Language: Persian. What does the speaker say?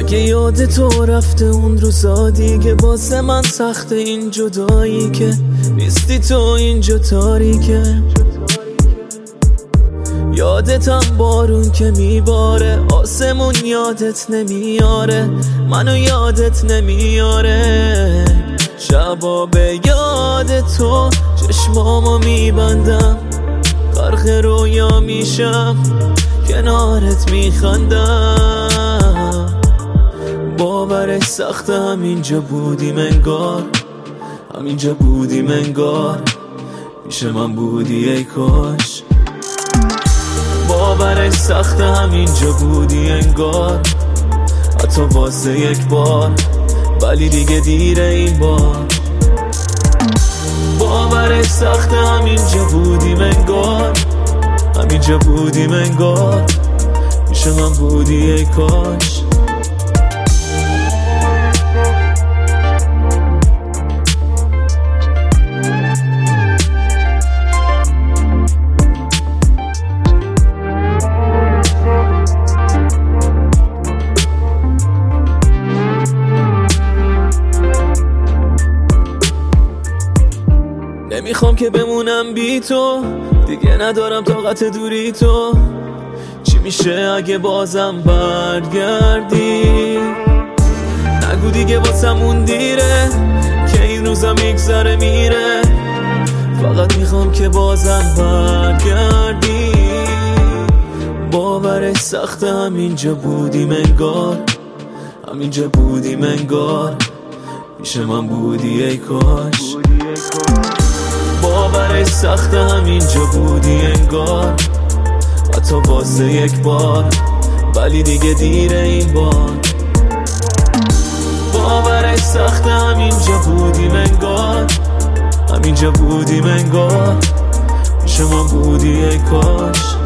اگه یاد تو رفته اون روزا دیگه واسه من سخته این جدایی که نیستی تو اینجا تاریکه. یادتم بارون که میباره آسمون یادت نمیاره منو یادت نمیاره. شبا به یاد تو چشمامو میبندم غرق رویا میشم کنارت میخندم. باورش سخته همینجا بودیم انگار همینجا بودیم انگار پیش من بودی ای کاش. باورش سخته همینجا بودی انگار حتی واسه یک بار ولی دیگه دیره این بار. باورش سخته همینجا بودیم انگار همینجا بودیم انگار پیش من بودی ای کاش. نمیخوام که بمونم بی تو دیگه ندارم طاقت دوری تو. چی میشه اگه بازم برگردی؟ نگو دیگه واسمون دیره که این روزا میگذره میره. فقط میخوام که بازم برگردی. باورش سخته همینجا بودیم انگار همینجا بودیم انگار پیش من بودی ای کاش. باورش سخته همینجا بودی انگار حتی واسه یک بار ولی دیگه دیره این بار. باورش سخته همینجا بودیم انگار همینجا بودیم انگار پیش من بودی ای کاش.